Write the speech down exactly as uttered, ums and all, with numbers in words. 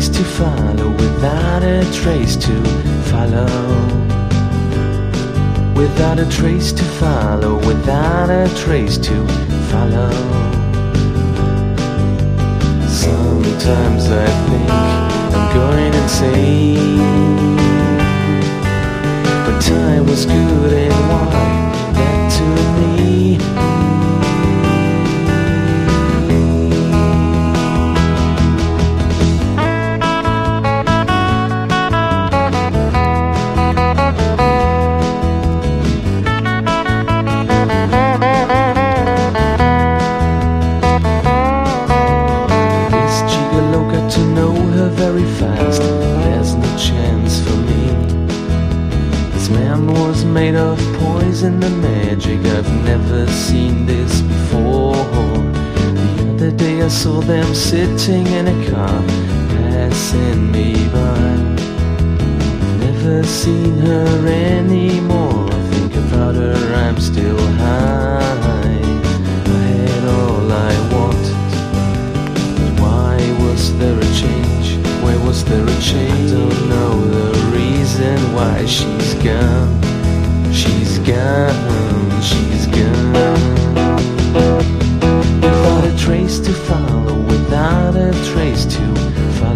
trace to follow, without a trace to follow. Without a trace to follow, without a trace to follow. Sometimes I think I'm going insane, but time was good and why that to me. To know her very fast, there's no chance for me. This man was made of poison and magic, I've never seen this before. The other day I saw them sitting in a car, passing me by. Never seen her anymore, I think about her, I'm still high. I had all I wanted. Was there a change? Where was there a change? I don't know the reason why she's gone.